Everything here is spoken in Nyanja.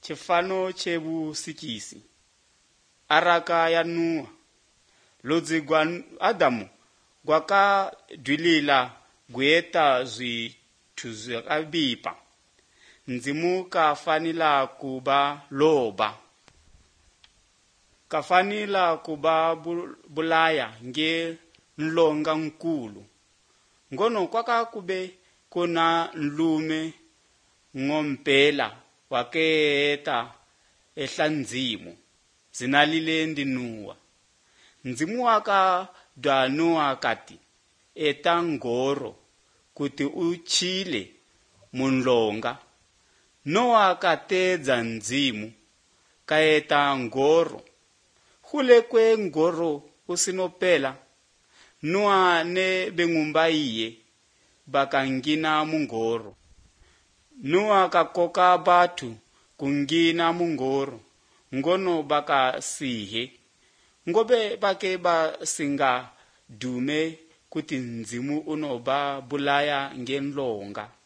chifano chebusikisi araka ya Nuwa lodzi gwa Adamu gwakadwilila gweta zwithu zvakabipa ndzimu kafanila kuba loba kafanila kuba bulaya nge nlonga nkulu ngono kwakakube kuna nlume ngompela wakeeta ehlandzimu zinalile ndi Nuwa ndzimu wakadwa Nuwa kati eta ngoro kuti uchile munlonga Nuwa katedza ndzimu kaeta ngoro hule kwe ngoro usinopela Nuwa ne bengumba iye bakangina mungoro Nuwa kakoka batu kungina mungoro ngono bakasihe ngobe bake basinga dume kuti ndzimu unoba bulaya ngenlonga